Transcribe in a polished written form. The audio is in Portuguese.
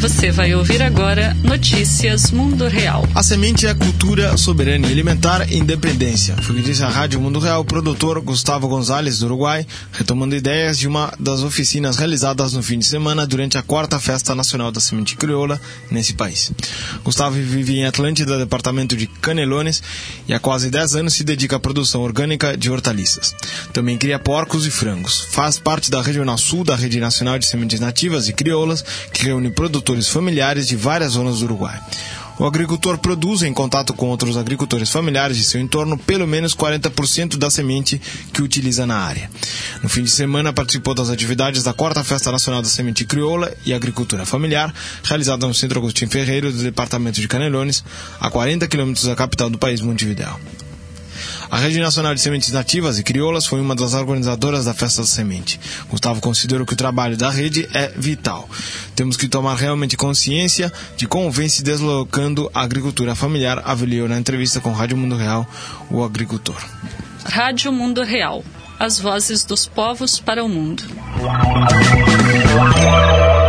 Você vai ouvir agora Notícias Mundo Real. A semente é a cultura, soberania alimentar e independência. Foi o que disse a Rádio Mundo Real o produtor Gustavo Gonzalez, do Uruguai, retomando ideias de uma das oficinas realizadas no fim de semana durante a 4ª Festa Nacional da Semente Crioula nesse país. Gustavo vive em Atlântida, departamento de Canelones, e há quase 10 anos se dedica à produção orgânica de hortaliças. Também cria porcos e frangos. Faz parte da Regional Sul da Rede Nacional de Sementes Nativas e Crioulas, que reúne produtores familiares de várias zonas do Uruguai. O agricultor produz, em contato com outros agricultores familiares de seu entorno, pelo menos 40% da semente que utiliza na área. No fim de semana, participou das atividades da 4ª Festa Nacional da Semente Crioula e Agricultura Familiar, realizada no Centro Agostinho Ferreiro, do departamento de Canelones, a 40 quilômetros da capital do país, Montevidéu. A Rede Nacional de Sementes Nativas e Crioulas foi uma das organizadoras da Festa da Semente. Gustavo considerou que o trabalho da rede é vital. Temos que tomar realmente consciência de como vem se deslocando a agricultura familiar, avaliou na entrevista com Rádio Mundo Real o agricultor. Rádio Mundo Real. As vozes dos povos para o mundo.